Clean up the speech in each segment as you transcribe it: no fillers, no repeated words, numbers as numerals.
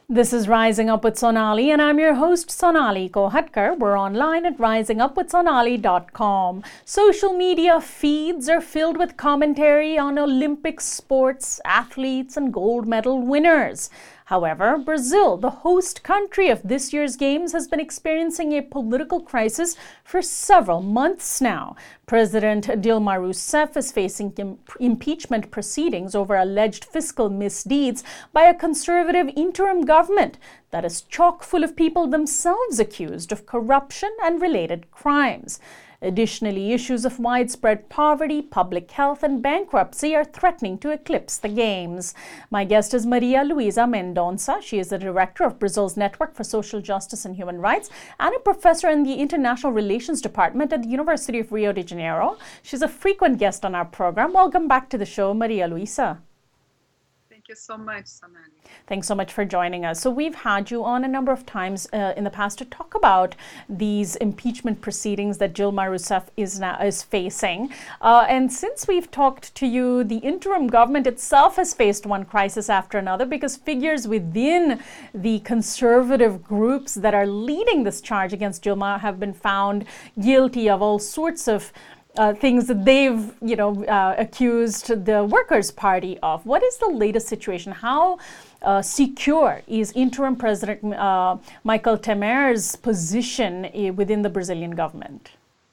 This is Rising Up with Sonali, and I'm your host, Sonali Kohatkar. We're online at risingupwithsonali.com. Social media feeds are filled with commentary on Olympic sports, athletes, and gold medal winners. However, Brazil, the host country of this year's Games, has been experiencing a political crisis for several months now. President Dilma Rousseff is facing impeachment proceedings over alleged fiscal misdeeds by a conservative interim government that is chock full of people themselves accused of corruption and related crimes. Additionally, issues of widespread poverty, public health, and bankruptcy are threatening to eclipse the Games. My guest is Maria Luisa Mendonça. She is the director of Brazil's Network for Social Justice and Human Rights and a professor in the International Relations Department at the University of Rio de Janeiro. She's a frequent guest on our program. Welcome back to the show, Maria Luisa. Thank you so much, Sonali. Thanks so much for joining us. So we've had you on a number of times in the past to talk about these impeachment proceedings that Dilma Rousseff is facing. And since we've talked to you, the interim government itself has faced one crisis after another because figures within the conservative groups that are leading this charge against Dilma have been found guilty of all sorts of things that they've, accused the Workers' Party of. What is the latest situation? How secure is interim President Michel Temer's position within the Brazilian government?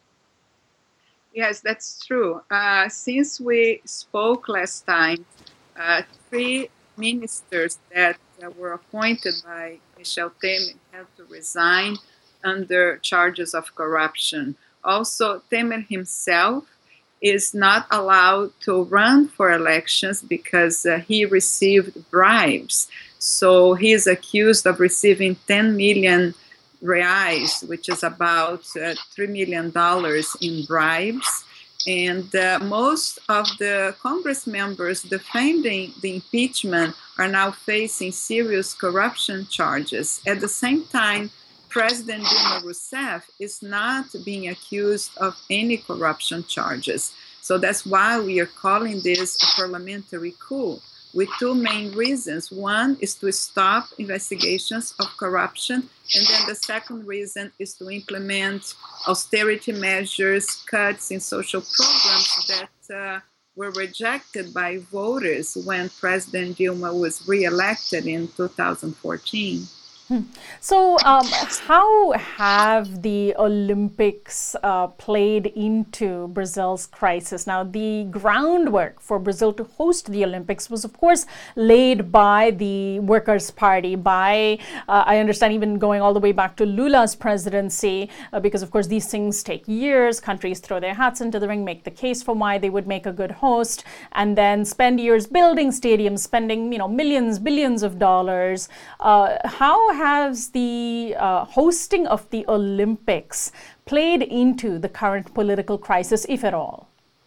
Yes, that's true. Since we spoke last time, three ministers that were appointed by Michel Temer had to resign under charges of corruption. Also, Temer himself is not allowed to run for elections because he received bribes. So he is accused of receiving 10 million reais, which is about $3 million in bribes. And most of the Congress members defending the impeachment are now facing serious corruption charges. At the same time, President Dilma Rousseff is not being accused of any corruption charges. So that's why we are calling this a parliamentary coup, with two main reasons. One is to stop investigations of corruption, and then the second reason is to implement austerity measures, cuts in social programs that were rejected by voters when President Dilma was re-elected in 2014. So how have the Olympics played into Brazil's crisis? Now, the groundwork for Brazil to host the Olympics was, of course, laid by the Workers' Party, by, I understand, even going all the way back to Lula's presidency, because, of course, these things take years. Countries throw their hats into the ring, make the case for why they would make a good host, and then spend years building stadiums, spending, millions, billions of dollars. How has the hosting of the Olympics played into the current political crisis, if at all?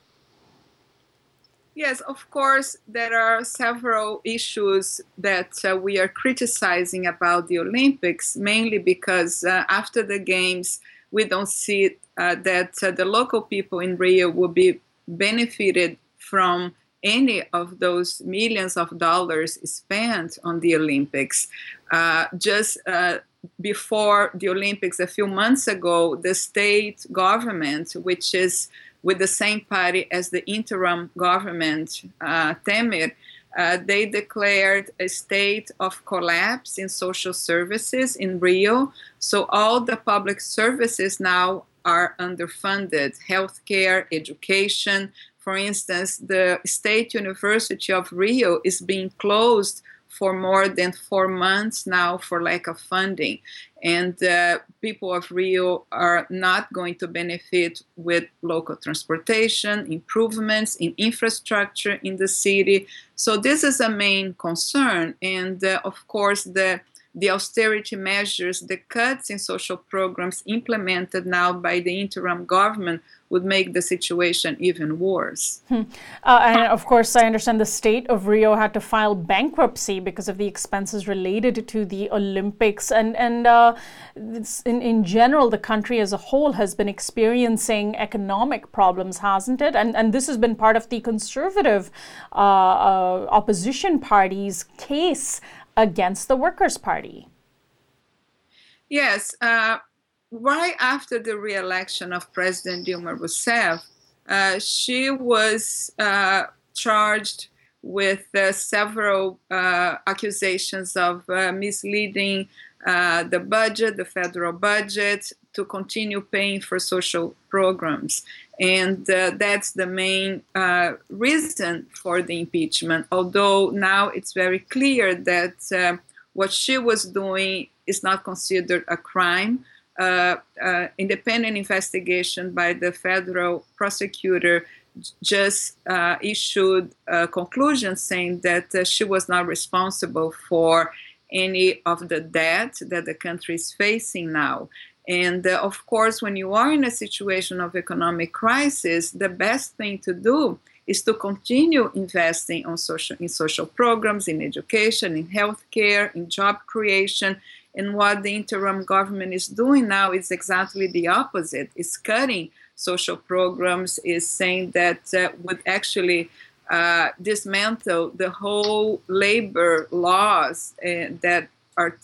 Yes, of course, there are several issues that we are criticizing about the Olympics, mainly because after the Games, we don't see that the local people in Rio will be benefited from any of those millions of dollars spent on the Olympics. Just before the Olympics, a few months ago, the state government, which is with the same party as the interim government, Temer, they declared a state of collapse in social services in Rio. So all the public services now are underfunded: healthcare, education. For instance, the State University of Rio is being closed for more than 4 months now for lack of funding. And people of Rio are not going to benefit with local transportation, improvements in infrastructure in the city. So this is a main concern. And of course, the austerity measures, the cuts in social programs implemented now by the interim government would make the situation even worse. And of course, I understand the state of Rio had to file bankruptcy because of the expenses related to the Olympics. And in general, the country as a whole has been experiencing economic problems, hasn't it? And this has been part of the conservative opposition party's case against the Workers' Party. Yes. Right after the re-election of President Dilma Rousseff, she was charged with several accusations of misleading the federal budget, to continue paying for social programs. And that's the main reason for the impeachment, although now it's very clear that what she was doing is not considered a crime. Independent investigation by the federal prosecutor just issued a conclusion saying that she was not responsible for any of the debt that the country is facing now. And of course, when you are in a situation of economic crisis, the best thing to do is to continue investing in social programs, in education, in healthcare, in job creation. And what the interim government is doing now is exactly the opposite. It's cutting social programs, is saying that would actually dismantle the whole labor laws that are,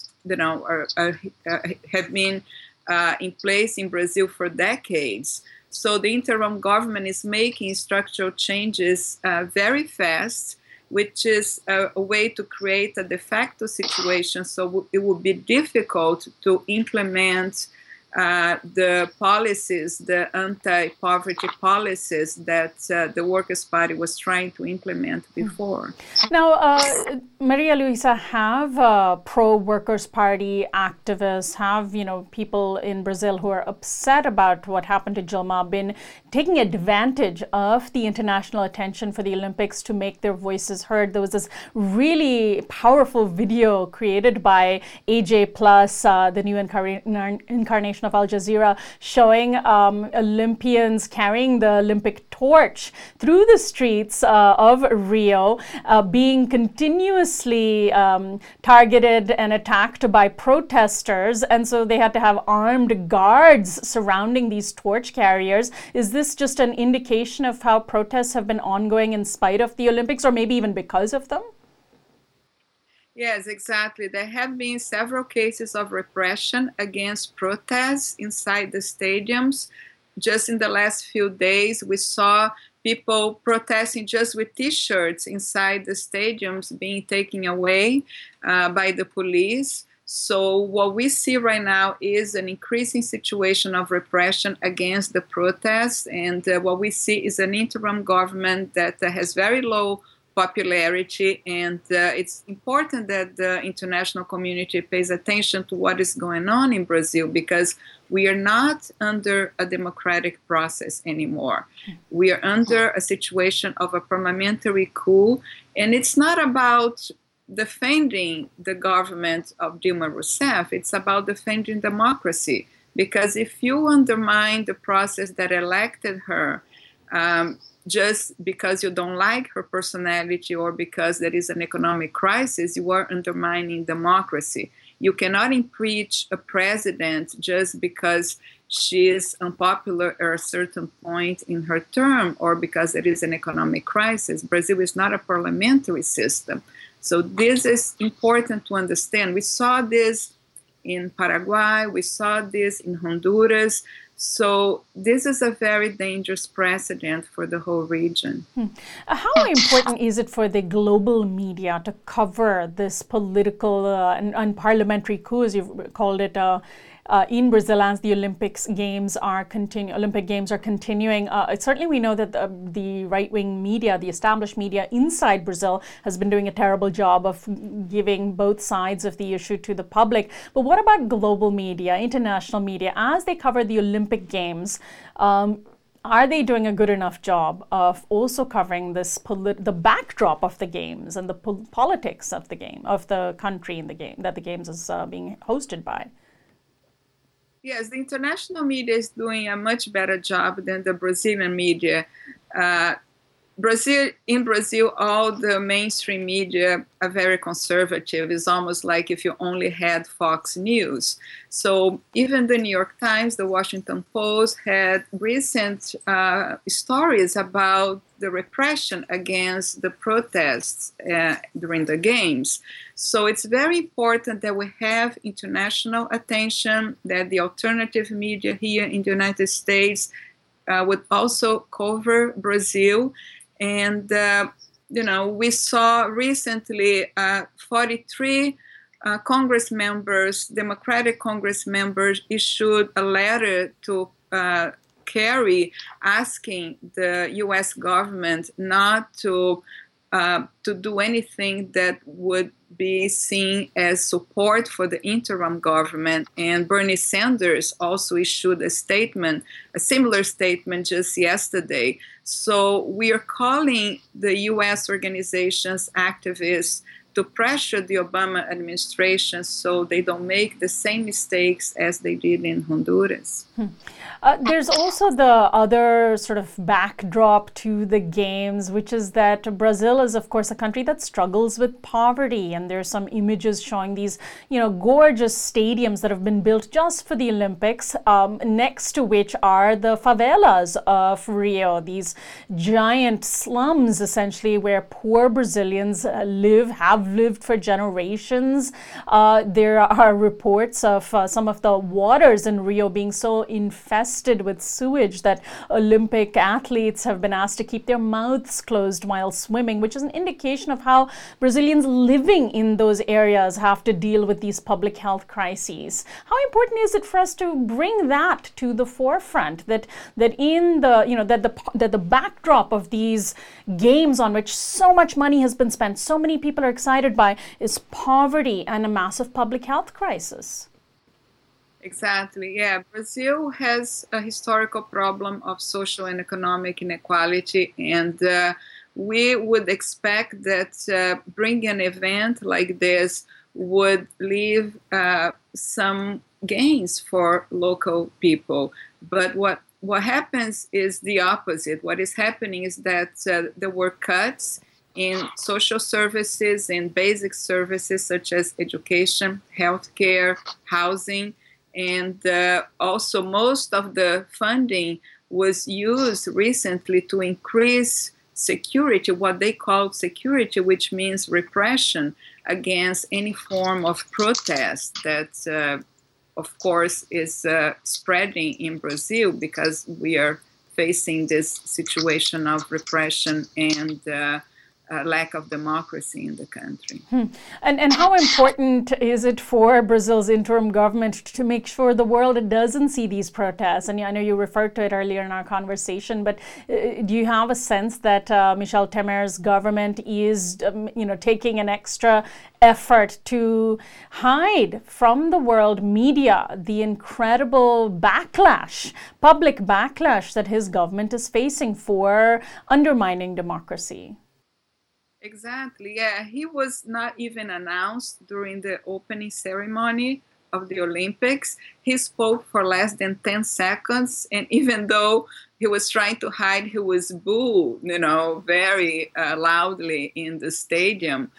have been in place in Brazil for decades. So the interim government is making structural changes very fast, which is a way to create a de facto situation. So it would be difficult to implement the policies, the anti-poverty policies that the Workers' Party was trying to implement before. Now, Maria Luisa, have pro-Workers' Party activists, have people in Brazil who are upset about what happened to Dilma been taking advantage of the international attention for the Olympics to make their voices heard? There was this really powerful video created by AJ Plus, the new incarnation of Al Jazeera, showing Olympians carrying the Olympic torch through the streets of Rio, being continuously targeted and attacked by protesters. And so they had to have armed guards surrounding these torch carriers. Is this just an indication of how protests have been ongoing in spite of the Olympics, or maybe even because of them? Yes, exactly. There have been several cases of repression against protests inside the stadiums. Just in the last few days, we saw people protesting just with T-shirts inside the stadiums being taken away by the police. So what we see right now is an increasing situation of repression against the protests. And what we see is an interim government that has very low popularity, and it's important that the international community pays attention to what is going on in Brazil, because we are not under a democratic process anymore. We are under a situation of a parliamentary coup, and it's not about defending the government of Dilma Rousseff, it's about defending democracy, because if you undermine the process that elected her, just because you don't like her personality or because there is an economic crisis, you are undermining democracy. You cannot impeach a president just because she is unpopular at a certain point in her term or because there is an economic crisis. Brazil is not a parliamentary system. So this is important to understand. We saw this in Paraguay, we saw this in Honduras. So this is a very dangerous precedent for the whole region. How important is it for the global media to cover this political and parliamentary coup, as you've called it, in Brazil as the Olympic Games are continuing? Certainly we know that the right-wing media, the established media inside Brazil, has been doing a terrible job of giving both sides of the issue to the public. But what about global media, international media, as they cover the Olympic Games? Are they doing a good enough job of also covering this the backdrop of the games and the politics of the game, of the country in the game that the games is being hosted by? Yes, the international media is doing a much better job than the Brazilian media. in Brazil, all the mainstream media are very conservative. It's almost like if you only had Fox News. So even the New York Times, the Washington Post had recent stories about the repression against the protests during the games. So it's very important that we have international attention, that the alternative media here in the United States would also cover Brazil. And, we saw recently 43 Congress members, Democratic Congress members, issued a letter to Kerry asking the U.S. government not to do anything that would be seen as support for the interim government. And Bernie Sanders also issued a similar statement just yesterday. So we are calling the U.S. organizations, activists, to pressure the Obama administration so they don't make the same mistakes as they did in Honduras. There's also the other sort of backdrop to the games, which is that Brazil is, of course, a country that struggles with poverty. And there's some images showing these, gorgeous stadiums that have been built just for the Olympics, next to which are the favelas of Rio, these giant slums, essentially, where poor Brazilians have lived for generations. There are reports of some of the waters in Rio being so infested with sewage that Olympic athletes have been asked to keep their mouths closed while swimming, which is an indication of how Brazilians living in those areas have to deal with these public health crises. How important is it for us to bring that to the forefront? That in the backdrop of these games on which so much money has been spent, so many people are excited by, is poverty and a massive public health crisis. Exactly. Yeah. Brazil has a historical problem of social and economic inequality, and we would expect that bringing an event like this would leave some gains for local people. But what happens is the opposite. What is happening is that there were cuts in social services and basic services such as education, healthcare, housing. And also most of the funding was used recently to increase security, what they call security, which means repression against any form of protest that, of course, is spreading in Brazil because we are facing this situation of repression and lack of democracy in the country. And how important is it for Brazil's interim government to make sure the world doesn't see these protests? And I know you referred to it earlier in our conversation, but do you have a sense that Michel Temer's government is, taking an extra effort to hide from the world media the incredible public backlash that his government is facing for undermining democracy? Exactly. Yeah, he was not even announced during the opening ceremony of the Olympics. He spoke for less than 10 seconds, and even though he was trying to hide, he was booed, very loudly in the stadium.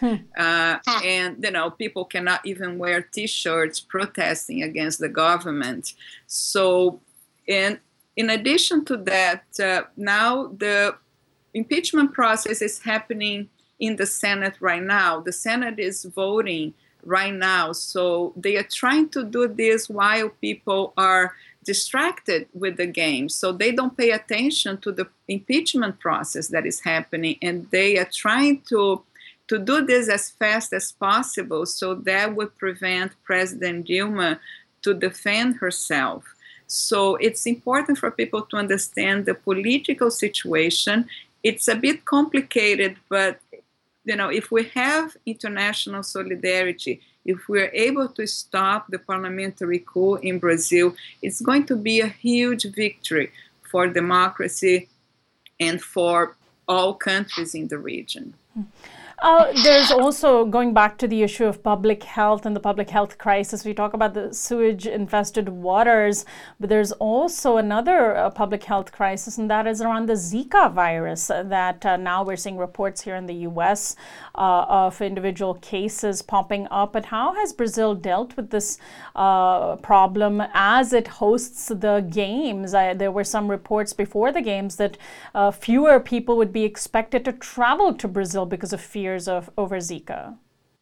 And, people cannot even wear T-shirts protesting against the government. So, in addition to that, now the impeachment process is happening in the Senate right now. The Senate is voting right now. So they are trying to do this while people are distracted with the game. So they don't pay attention to the impeachment process that is happening. And they are trying to do this as fast as possible. So that would prevent President Dilma to defend herself. So it's important for people to understand the political situation. It's a bit complicated, but if we have international solidarity, if we're able to stop the parliamentary coup in Brazil, it's going to be a huge victory for democracy and for all countries in the region. There's also, going back to the issue of public health and the public health crisis, we talk about the sewage-infested waters, but there's also another public health crisis, and that is around the Zika virus that now we're seeing reports here in the U.S. Of individual cases popping up. And how has Brazil dealt with this problem as it hosts the games? There were some reports before the games that fewer people would be expected to travel to Brazil because of fears over Zika.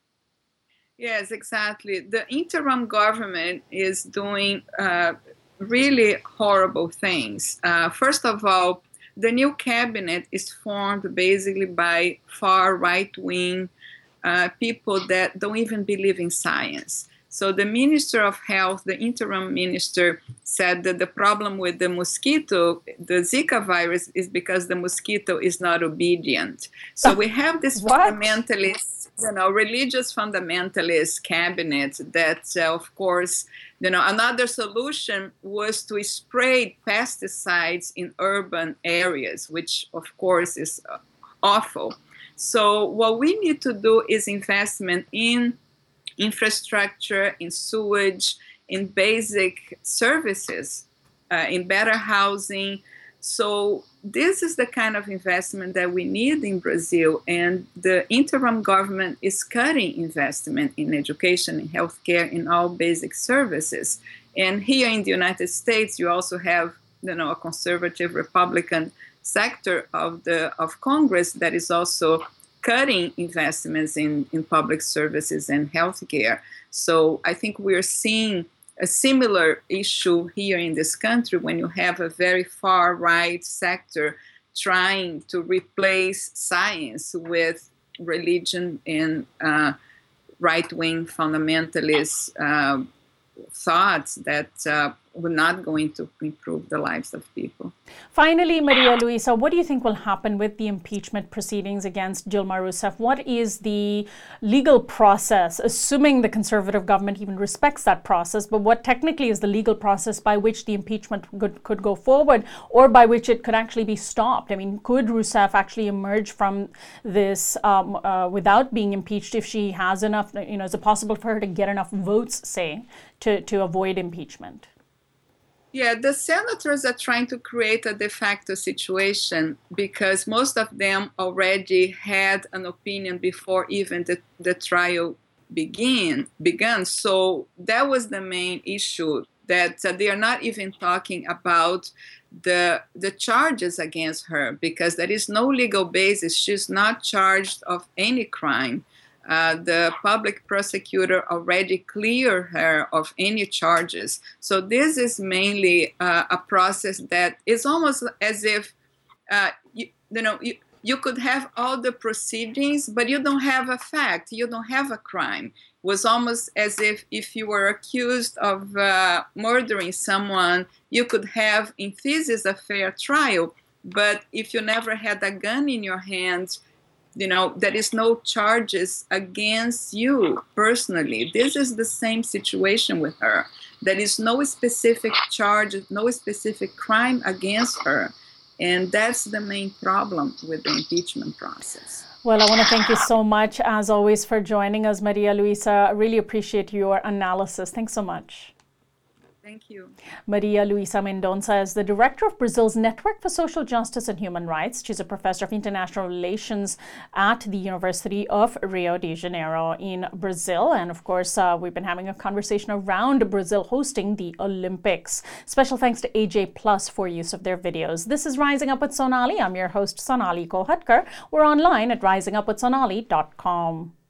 Yes, exactly. The interim government is doing really horrible things. First of all, the new cabinet is formed basically by far right-wing people that don't even believe in science. So the Minister of Health, the interim minister, said that the problem with the mosquito, the Zika virus, is because the mosquito is not obedient. So we have this fundamentalist, religious fundamentalist cabinet that, of course, another solution was to spray pesticides in urban areas, which, of course, is awful. So what we need to do is investment in infrastructure, in sewage, in basic services, in better housing. So this is the kind of investment that we need in Brazil, and the interim government is cutting investment in education, in healthcare, in all basic services. And here in the United States, you also have, a conservative Republican sector of Congress that is also cutting investments in public services and healthcare. So I think we're seeing a similar issue here in this country when you have a very far right sector trying to replace science with religion and right-wing fundamentalist thoughts that were not going to improve the lives of people. Finally, Maria Luisa, what do you think will happen with the impeachment proceedings against Dilma Rousseff? What is the legal process, assuming the conservative government even respects that process, but what technically is the legal process by which the impeachment could go forward, or by which it could actually be stopped? I mean, could Rousseff actually emerge from this without being impeached if she has enough, is it possible for her to get enough votes, say, to avoid impeachment? Yeah, the senators are trying to create a de facto situation because most of them already had an opinion before even the trial began. So that was the main issue, that they are not even talking about the charges against her because there is no legal basis. She's not charged of any crime. The public prosecutor already cleared her of any charges. So this is mainly a process that is almost as if, you could have all the proceedings, but you don't have a fact, you don't have a crime. It was almost as if you were accused of murdering someone, you could have, in thesis, a fair trial. But if you never had a gun in your hand, there is no charges against you personally. This is the same situation with her. There is no specific charge, no specific crime against her. And that's the main problem with the impeachment process. Well, I want to thank you so much, as always, for joining us, Maria Luisa. I really appreciate your analysis. Thanks so much. Thank you. Maria Luisa Mendonça is the director of Brazil's Network for Social Justice and Human Rights. She's a professor of international relations at the University of Rio de Janeiro in Brazil. And of course, we've been having a conversation around Brazil hosting the Olympics. Special thanks to AJ Plus for use of their videos. This is Rising Up with Sonali. I'm your host, Sonali Kolhatkar. We're online at risingupwithsonali.com.